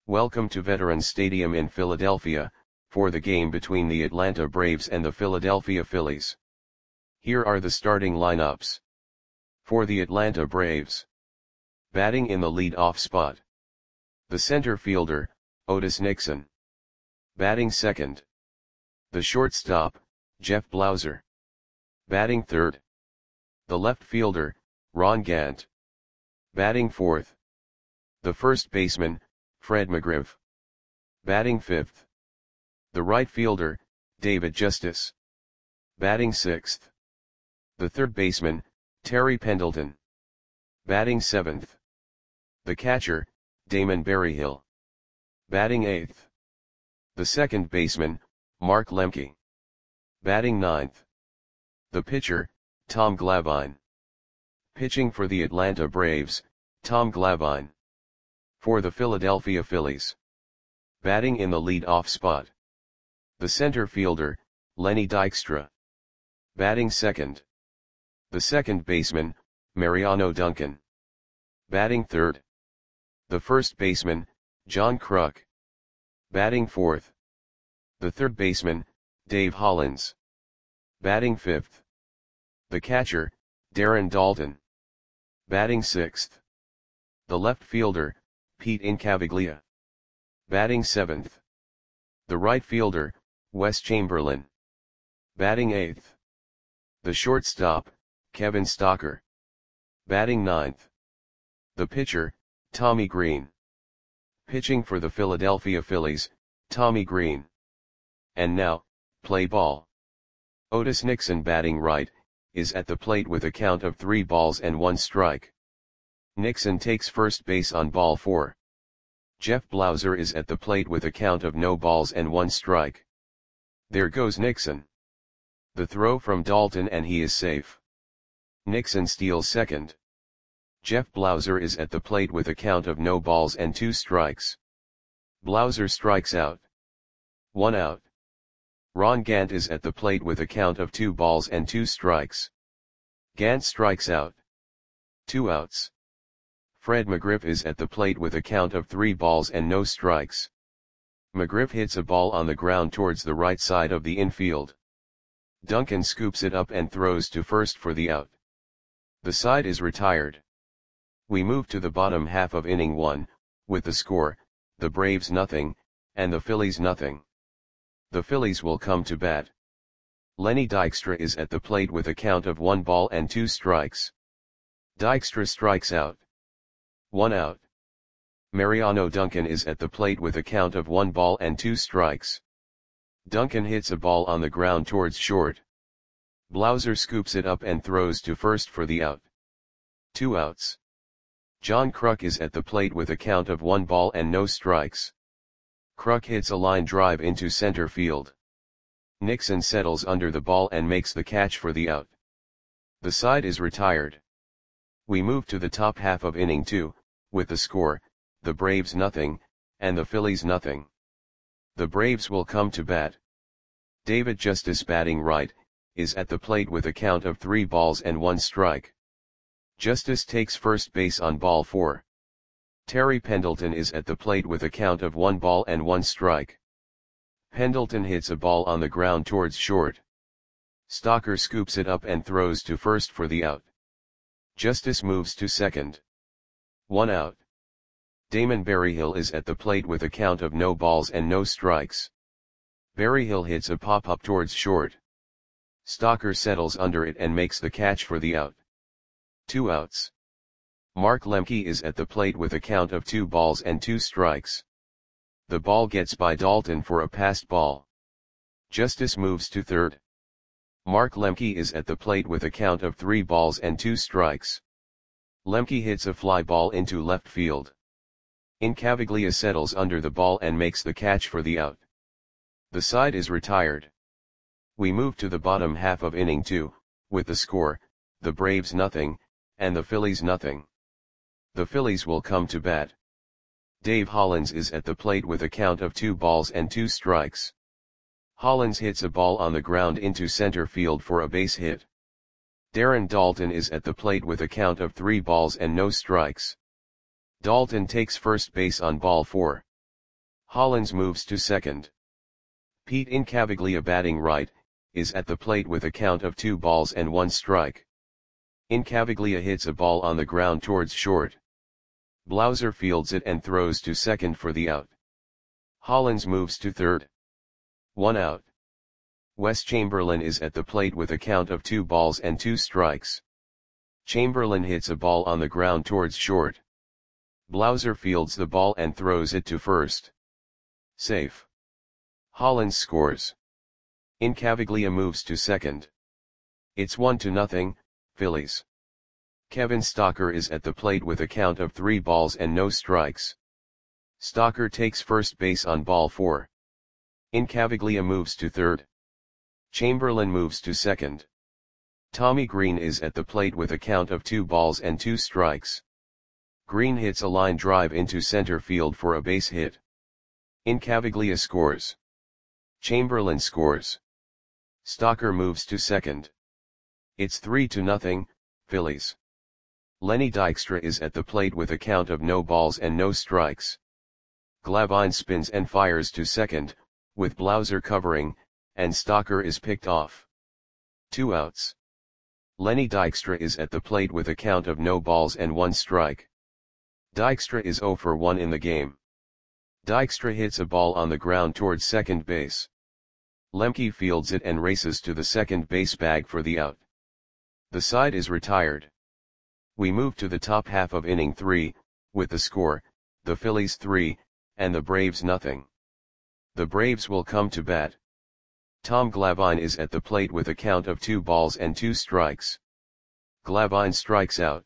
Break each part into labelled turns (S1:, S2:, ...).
S1: Welcome to Veterans Stadium in Philadelphia, for the game between the Atlanta Braves and the Philadelphia Phillies. Here are the starting lineups. For the Atlanta Braves. Batting in the lead-off spot. The center fielder, Otis Nixon. Batting second. The shortstop, Jeff Blauser. Batting third. The left fielder, Ron Gant. Batting fourth. The first baseman, Fred McGriff. Batting fifth. The right fielder, David Justice. Batting sixth. The third baseman, Terry Pendleton. Batting seventh. The catcher, Damon Berryhill. Batting eighth. The second baseman, Mark Lemke. Batting ninth. The pitcher, Tom Glavine. Pitching for the Atlanta Braves, Tom Glavine. For the Philadelphia Phillies. Batting in the lead-off spot. The center fielder, Lenny Dykstra. Batting second. The second baseman, Mariano Duncan. Batting third. The first baseman, John Kruk. Batting fourth. The third baseman, Dave Hollins. Batting fifth. The catcher, Darren Daulton. Batting sixth. The left fielder, Pete Incaviglia. Batting seventh. The right fielder, Wes Chamberlain. Batting eighth. The shortstop, Kevin Stocker. Batting ninth. The pitcher, Tommy Green. Pitching for the Philadelphia Phillies, Tommy Green. And now, play ball. Otis Nixon batting right, is at the plate with a count of 3 balls and 1 strike. Nixon takes first base on ball 4. Jeff Blauser is at the plate with a count of no balls and 1 strike. There goes Nixon. The throw from Daulton and he is safe. Nixon steals second. Jeff Blauser is at the plate with a count of no balls and 2 strikes. Blauser strikes out. 1 out. Ron Gant is at the plate with a count of 2 balls and 2 strikes. Gant strikes out. 2 outs. Fred McGriff is at the plate with a count of 3 balls and no strikes. McGriff hits a ball on the ground towards the right side of the infield. Duncan scoops it up and throws to first for the out. The side is retired. We move to the bottom half of inning 1, with the score, the Braves nothing, and the Phillies nothing. The Phillies will come to bat. Lenny Dykstra is at the plate with a count of 1 ball and 2 strikes. Dykstra strikes out. 1 out. Mariano Duncan is at the plate with a count of 1 ball and 2 strikes. Duncan hits a ball on the ground towards short. Blauser scoops it up and throws to first for the out. 2 outs. John Kruk is at the plate with a count of 1 ball and no strikes. Kruk hits a line drive into center field. Nixon settles under the ball and makes the catch for the out. The side is retired. We move to the top half of inning 2, with the score, the Braves nothing, and the Phillies nothing. The Braves will come to bat. David Justice batting right, is at the plate with a count of 3 balls and 1 strike. Justice takes first base on ball 4. Terry Pendleton is at the plate with a count of 1 ball and 1 strike. Pendleton hits a ball on the ground towards short. Stocker scoops it up and throws to first for the out. Justice moves to second. 1 out. Damon Berryhill is at the plate with a count of no balls and no strikes. Berryhill hits a pop-up towards short. Stocker settles under it and makes the catch for the out. 2 outs. Mark Lemke is at the plate with a count of 2 balls and 2 strikes. The ball gets by Daulton for a passed ball. Justice moves to third. Mark Lemke is at the plate with a count of 3 balls and 2 strikes. Lemke hits a fly ball into left field. Incaviglia settles under the ball and makes the catch for the out. The side is retired. We move to the bottom half of inning 2, with the score, the Braves nothing, and the Phillies nothing. The Phillies will come to bat. Dave Hollins is at the plate with a count of 2 balls and 2 strikes. Hollins hits a ball on the ground into center field for a base hit. Darren Daulton is at the plate with a count of 3 balls and no strikes. Daulton takes first base on ball 4. Hollins moves to second. Pete Incaviglia, batting right, is at the plate with a count of 2 balls and 1 strike. Incaviglia hits a ball on the ground towards short. Blauser fields it and throws to second for the out. Hollins moves to third. 1 out. Wes Chamberlain is at the plate with a count of 2 balls and 2 strikes. Chamberlain hits a ball on the ground towards short. Blauser fields the ball and throws it to first. Safe. Hollins scores. Incaviglia moves to second. It's 1-0, Phillies. Kevin Stocker is at the plate with a count of 3 balls and no strikes. Stocker takes first base on ball 4. Incaviglia moves to third. Chamberlain moves to second. Tommy Green is at the plate with a count of 2 balls and 2 strikes. Green hits a line drive into center field for a base hit. Incaviglia scores. Chamberlain scores. Stocker moves to second. It's 3-0, Phillies. Lenny Dykstra is at the plate with a count of no balls and no strikes. Glavine spins and fires to second, with Blauser covering, and Stocker is picked off. 2 outs. Lenny Dykstra is at the plate with a count of no balls and 1 strike. Dykstra is 0 for 1 in the game. Dykstra hits a ball on the ground towards second base. Lemke fields it and races to the second base bag for the out. The side is retired. We move to the top half of inning 3, with the score, the Phillies 3, and the Braves 0. The Braves will come to bat. Tom Glavine is at the plate with a count of 2 balls and 2 strikes. Glavine strikes out.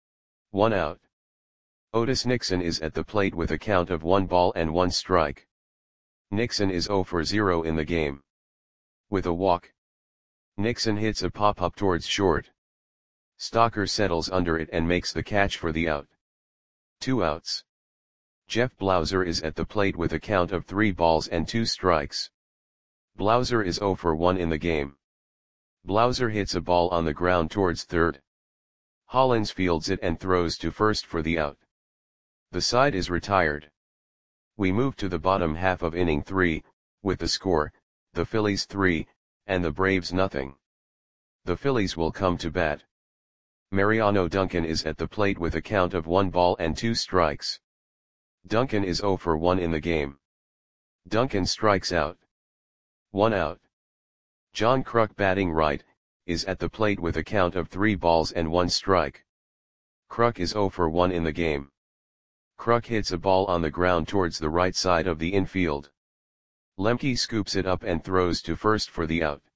S1: 1 out. Otis Nixon is at the plate with a count of 1 ball and 1 strike. Nixon is 0 for 0 in the game. With a walk. Nixon hits a pop-up towards short. Stocker settles under it and makes the catch for the out. 2 outs. Jeff Blauser is at the plate with a count of 3 balls and 2 strikes. Blauser is 0 for 1 in the game. Blauser hits a ball on the ground towards third. Hollins fields it and throws to first for the out. The side is retired. We move to the bottom half of inning 3, with the score, the Phillies 3, and the Braves 0. The Phillies will come to bat. Mariano Duncan is at the plate with a count of 1 ball and 2 strikes. Duncan is 0 for 1 in the game. Duncan strikes out. 1 out. John Kruk, batting right, is at the plate with a count of 3 balls and 1 strike. Kruk is 0 for 1 in the game. Kruk hits a ball on the ground towards the right side of the infield. Lemke scoops it up and throws to first for the out.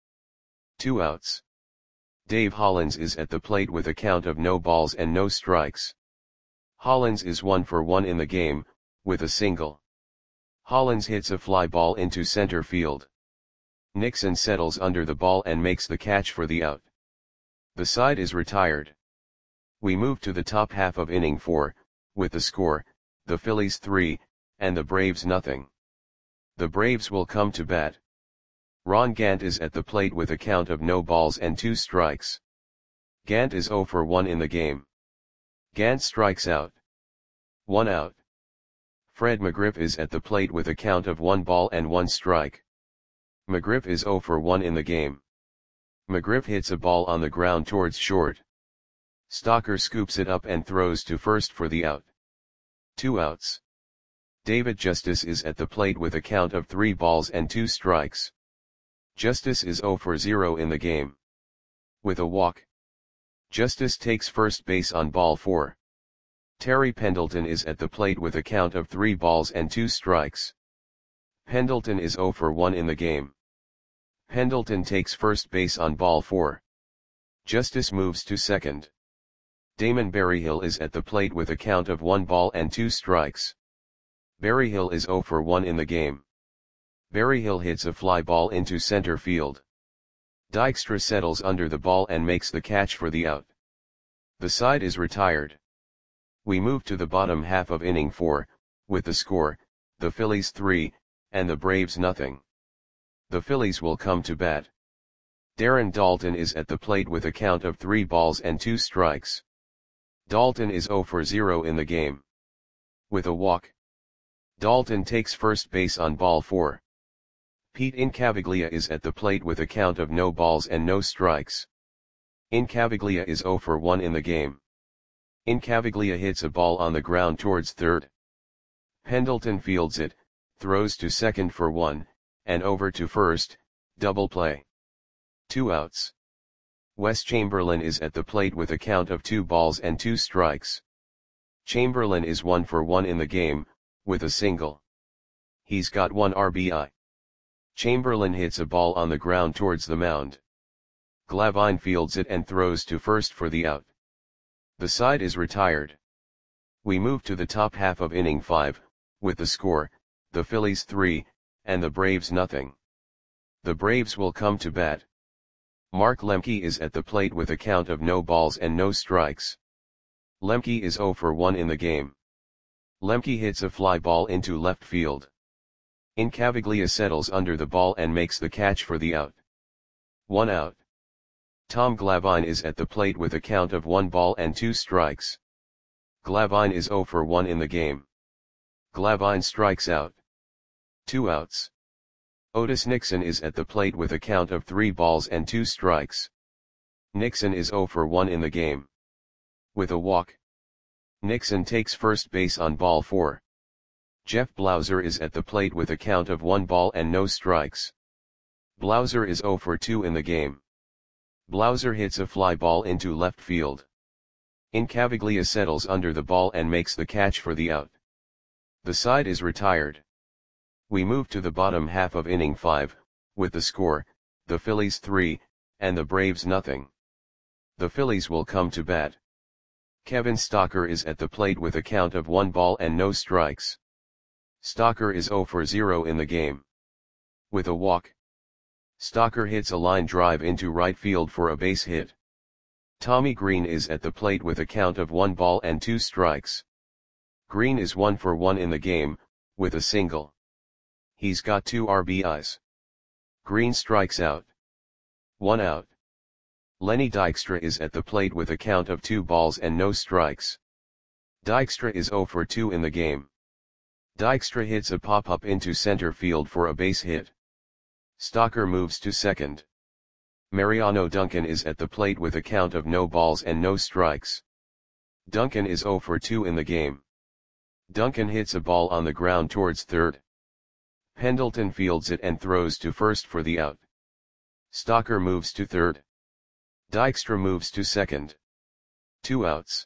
S1: 2 outs. Dave Hollins is at the plate with a count of no balls and no strikes. Hollins is 1 for 1 in the game, with a single. Hollins hits a fly ball into center field. Nixon settles under the ball and makes the catch for the out. The side is retired. We move to the top half of inning 4, with the score, the Phillies 3, and the Braves 0. The Braves will come to bat. Ron Gant is at the plate with a count of no balls and 2 strikes. Gant is 0 for 1 in the game. Gant strikes out. 1 out. Fred McGriff is at the plate with a count of 1 ball and 1 strike. McGriff is 0 for 1 in the game. McGriff hits a ball on the ground towards short. Stocker scoops it up and throws to first for the out. 2 outs. David Justice is at the plate with a count of 3 balls and 2 strikes. Justice is 0 for 0 in the game. With a walk. Justice takes first base on ball 4. Terry Pendleton is at the plate with a count of 3 balls and 2 strikes. Pendleton is 0 for 1 in the game. Pendleton takes first base on ball 4. Justice moves to second. Damon Berryhill is at the plate with a count of 1 ball and 2 strikes. Berryhill is 0 for 1 in the game. Berryhill hits a fly ball into center field. Dykstra settles under the ball and makes the catch for the out. The side is retired. We move to the bottom half of inning 4, with the score, the Phillies 3, and the Braves 0. The Phillies will come to bat. Darren Daulton is at the plate with a count of 3 balls and 2 strikes. Daulton is 0 for 0 in the game. With a walk. Dalton takes first base on ball 4. Pete Incaviglia is at the plate with a count of no balls and no strikes. Incaviglia is 0 for 1 in the game. Incaviglia hits a ball on the ground towards third. Pendleton fields it, throws to second for 1, and over to first, double play. 2 outs. Wes Chamberlain is at the plate with a count of 2 balls and 2 strikes. Chamberlain is 1 for 1 in the game, with a single. He's got 1 RBI. Chamberlain hits a ball on the ground towards the mound. Glavine fields it and throws to first for the out. The side is retired. We move to the top half of inning 5, with the score, the Phillies 3, and the Braves nothing. The Braves will come to bat. Mark Lemke is at the plate with a count of no balls and no strikes. Lemke is 0 for 1 in the game. Lemke hits a fly ball into left field. Incaviglia settles under the ball and makes the catch for the out. 1 out. Tom Glavine is at the plate with a count of 1 ball and 2 strikes. Glavine is 0 for 1 in the game. Glavine strikes out. 2 outs. Otis Nixon is at the plate with a count of 3 balls and 2 strikes. Nixon is 0 for 1 in the game. With a walk. Nixon takes first base on ball 4. Jeff Blauser is at the plate with a count of 1 ball and no strikes. Blauser is 0 for 2 in the game. Blauser hits a fly ball into left field. Incaviglia settles under the ball and makes the catch for the out. The side is retired. We move to the bottom half of inning 5, with the score, the Phillies 3, and the Braves nothing. The Phillies will come to bat. Kevin Stocker is at the plate with a count of 1 ball and no strikes. Stocker is 0 for 0 in the game. With a walk. Stocker hits a line drive into right field for a base hit. Tommy Green is at the plate with a count of 1 ball and 2 strikes. Green is 1 for 1 in the game, with a single. He's got 2 RBIs. Green strikes out. 1 out. Lenny Dykstra is at the plate with a count of 2 balls and no strikes. Dykstra is 0 for 2 in the game. Dykstra hits a pop-up into center field for a base hit. Stocker moves to second. Mariano Duncan is at the plate with a count of no balls and no strikes. Duncan is 0 for 2 in the game. Duncan hits a ball on the ground towards third. Pendleton fields it and throws to first for the out. Stocker moves to third. Dykstra moves to second. 2 outs.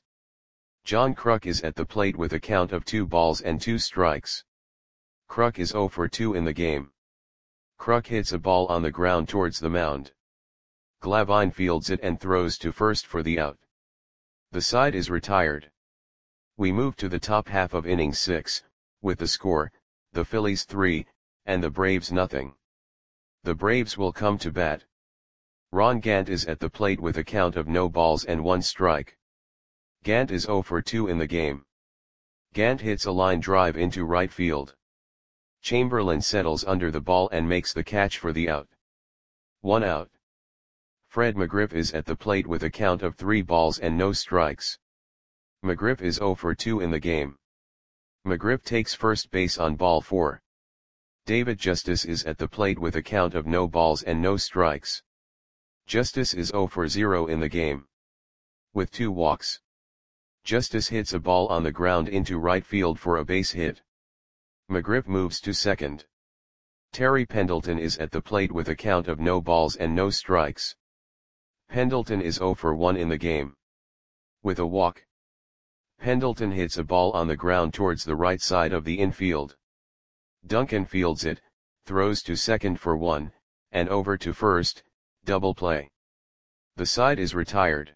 S1: John Kruk is at the plate with a count of 2 balls and 2 strikes. Kruk is 0 for 2 in the game. Kruk hits a ball on the ground towards the mound. Glavine fields it and throws to first for the out. The side is retired. We move to the top half of inning 6, with the score, the Phillies 3, and the Braves nothing. The Braves will come to bat. Ron Gant is at the plate with a count of no balls and 1 strike. Gant is 0 for 2 in the game. Gant hits a line drive into right field. Chamberlain settles under the ball and makes the catch for the out. 1 out. Fred McGriff is at the plate with a count of 3 balls and no strikes. McGriff is 0 for 2 in the game. McGriff takes first base on ball 4. David Justice is at the plate with a count of no balls and no strikes. Justice is 0 for 0 in the game. With 2 walks. Justice hits a ball on the ground into right field for a base hit. McGriff moves to second. Terry Pendleton is at the plate with a count of no balls and no strikes. Pendleton is 0 for 1 in the game. With a walk. Pendleton hits a ball on the ground towards the right side of the infield. Duncan fields it, throws to second for 1, and over to first, double play. The side is retired.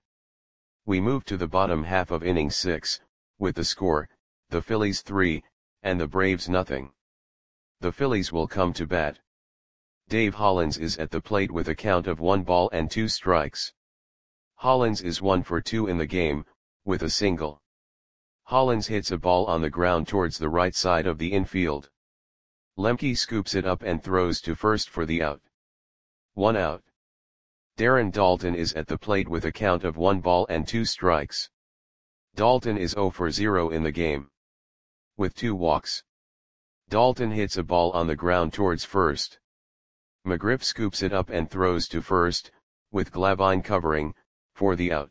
S1: We move to the bottom half of inning 6, with the score, the Phillies 3, and the Braves nothing. The Phillies will come to bat. Dave Hollins is at the plate with a count of 1 ball and 2 strikes. Hollins is 1 for 2 in the game, with a single. Hollins hits a ball on the ground towards the right side of the infield. Lemke scoops it up and throws to first for the out. 1 out. Darren Daulton is at the plate with a count of 1 ball and 2 strikes. Daulton is 0 for 0 in the game. With 2 walks. Dalton hits a ball on the ground towards first. McGriff scoops it up and throws to first, with Glavine covering, for the out.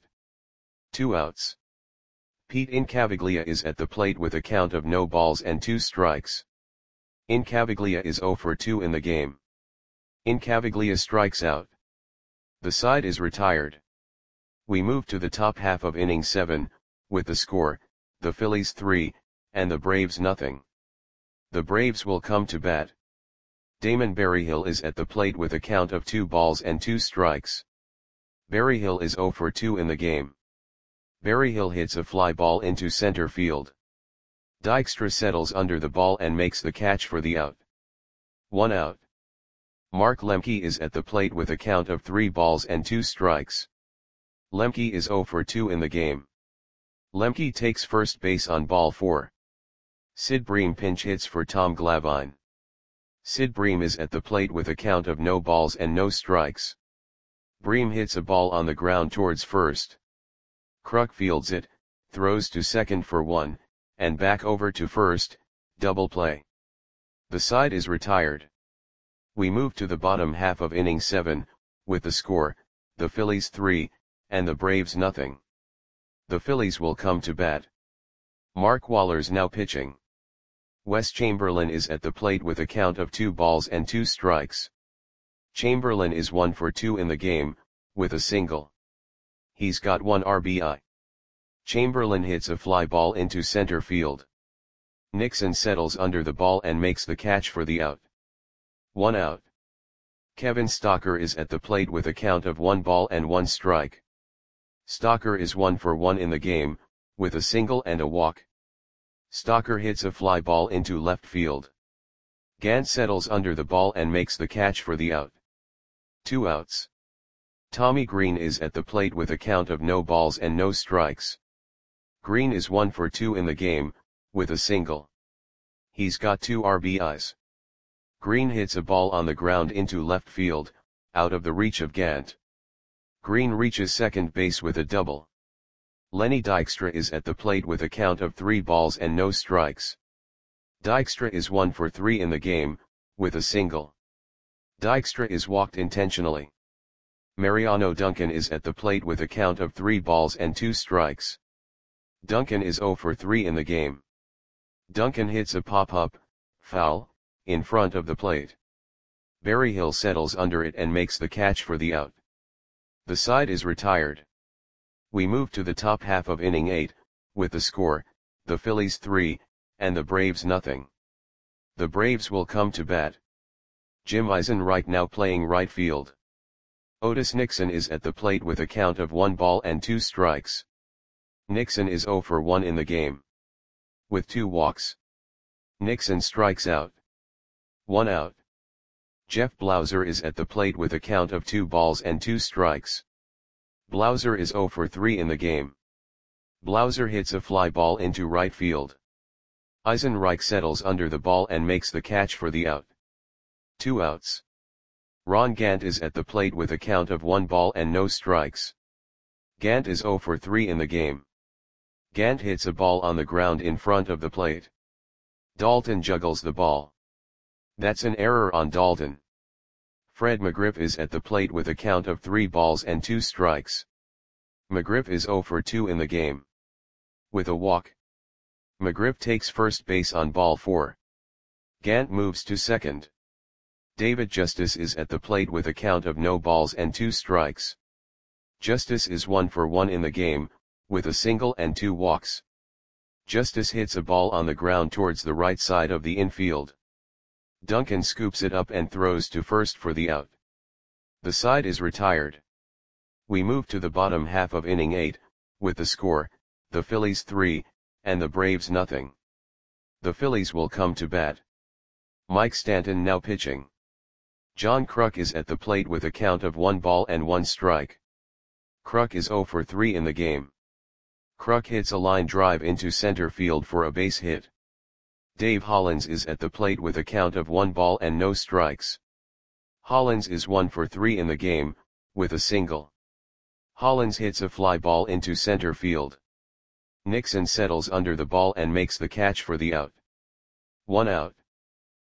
S1: 2 outs. Pete Incaviglia is at the plate with a count of no balls and 2 strikes. Incaviglia is 0 for 2 in the game. Incaviglia strikes out. The side is retired. We move to the top half of inning 7, with the score, the Phillies 3, and the Braves nothing. The Braves will come to bat. Damon Berryhill is at the plate with a count of 2 balls and 2 strikes. Berryhill is 0 for 2 in the game. Berryhill hits a fly ball into center field. Dykstra settles under the ball and makes the catch for the out. 1 out. Mark Lemke is at the plate with a count of 3 balls and 2 strikes. Lemke is 0 for 2 in the game. Lemke takes first base on ball 4. Sid Bream pinch hits for Tom Glavine. Sid Bream is at the plate with a count of no balls and no strikes. Bream hits a ball on the ground towards first. Kruk fields it, throws to second for 1, and back over to first, double play. The side is retired. We move to the bottom half of inning 7, with the score, the Phillies 3, and the Braves nothing. The Phillies will come to bat. Mark Waller's now pitching. Wes Chamberlain is at the plate with a count of 2 balls and 2 strikes. Chamberlain is 1 for 2 in the game, with a single. He's got 1 RBI. Chamberlain hits a fly ball into center field. Nixon settles under the ball and makes the catch for the out. 1 out. Kevin Stocker is at the plate with a count of 1 ball and 1 strike. Stocker is 1 for 1 in the game, with a single and a walk. Stocker hits a fly ball into left field. Gant settles under the ball and makes the catch for the out. 2 outs. Tommy Green is at the plate with a count of no balls and no strikes. Green is 1 for 2 in the game, with a single. He's got 2 RBIs. Green hits a ball on the ground into left field, out of the reach of Gant. Green reaches second base with a double. Lenny Dykstra is at the plate with a count of 3 balls and no strikes. Dykstra is 1 for 3 in the game, with a single. Dykstra is walked intentionally. Mariano Duncan is at the plate with a count of 3 balls and 2 strikes. Duncan is 0 for 3 in the game. Duncan hits a pop-up, foul, in front of the plate. Berryhill settles under it and makes the catch for the out. The side is retired. We move to the top half of inning 8, with the score, the Phillies 3, and the Braves nothing. The Braves will come to bat. Jim Eisenreich now playing right field. Otis Nixon is at the plate with a count of 1 ball and 2 strikes. Nixon is 0 for 1 in the game. With 2 walks. Nixon strikes out. 1 out. Jeff Blauser is at the plate with a count of 2 balls and 2 strikes. Blauser is 0 for 3 in the game. Blauser hits a fly ball into right field. Eisenreich settles under the ball and makes the catch for the out. 2 outs. Ron Gant is at the plate with a count of 1 ball and no strikes. Gant is 0 for 3 in the game. Gant hits a ball on the ground in front of the plate. Dalton juggles the ball. That's an error on Dalton. Fred McGriff is at the plate with a count of 3 balls and 2 strikes. McGriff is 0 for 2 in the game. With a walk. McGriff takes first base on ball 4. Gant moves to second. David Justice is at the plate with a count of no balls and 2 strikes. Justice is 1 for 1 in the game, with a single and 2 walks. Justice hits a ball on the ground towards the right side of the infield. Duncan scoops it up and throws to first for the out. The side is retired. We move to the bottom half of inning 8, with the score, the Phillies 3, and the Braves nothing. The Phillies will come to bat. Mike Stanton now pitching. John Kruk is at the plate with a count of 1 ball and 1 strike. Kruk is 0 for 3 in the game. Kruk hits a line drive into center field for a base hit. Dave Hollins is at the plate with a count of 1 ball and no strikes. Hollins is 1 for 3 in the game, with a single. Hollins hits a fly ball into center field. Nixon settles under the ball and makes the catch for the out. 1 out.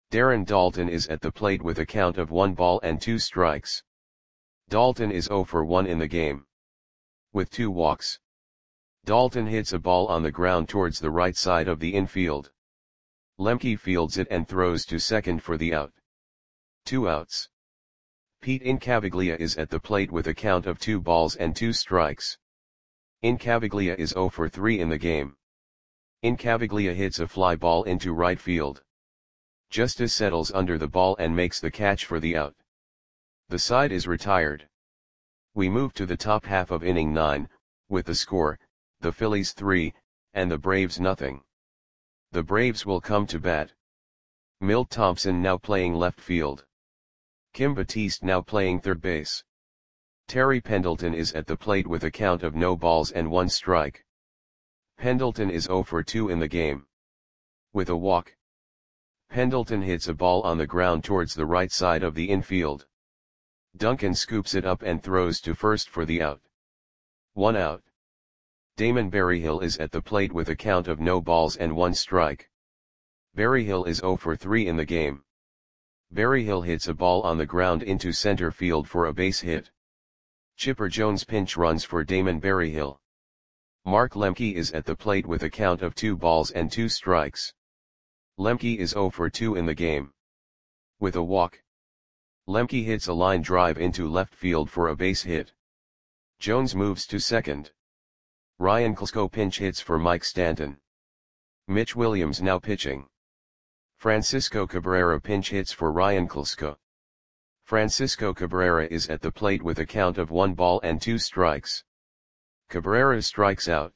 S1: Darren Daulton is at the plate with a count of 1 ball and 2 strikes. Daulton is 0 for 1 in the game. With 2 walks. Daulton hits a ball on the ground towards the right side of the infield. Lemke fields it and throws to second for the out. 2 outs. Pete Incaviglia is at the plate with a count of 2 balls and 2 strikes. Incaviglia is 0 for 3 in the game. Incaviglia hits a fly ball into right field. Justice settles under the ball and makes the catch for the out. The side is retired. We move to the top half of inning 9, with the score, the Phillies 3, and the Braves nothing. The Braves will come to bat. Milt Thompson now playing left field. Kim Batiste now playing third base. Terry Pendleton is at the plate with a count of no balls and 1 strike. Pendleton is 0 for 2 in the game. With a walk. Pendleton hits a ball on the ground towards the right side of the infield. Duncan scoops it up and throws to first for the out. 1 out. Damon Berryhill is at the plate with a count of no balls and 1 strike. Berryhill is 0 for 3 in the game. Berryhill hits a ball on the ground into center field for a base hit. Chipper Jones pinch runs for Damon Berryhill. Mark Lemke is at the plate with a count of 2 balls and 2 strikes. Lemke is 0 for 2 in the game. With a walk. Lemke hits a line drive into left field for a base hit. Jones moves to second. Ryan Klesko pinch hits for Mike Stanton. Mitch Williams now pitching. Francisco Cabrera pinch hits for Ryan Klesko. Francisco Cabrera is at the plate with a count of 1 ball and 2 strikes. Cabrera strikes out.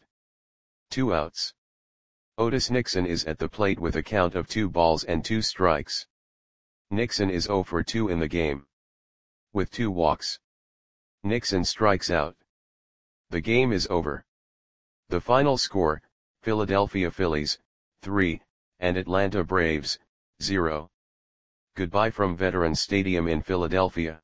S1: 2 outs. Otis Nixon is at the plate with a count of 2 balls and 2 strikes. Nixon is 0 for 2 in the game. With 2 walks. Nixon strikes out. The game is over. The final score, Philadelphia Phillies, 3, and Atlanta Braves, 0. Goodbye from Veterans Stadium in Philadelphia.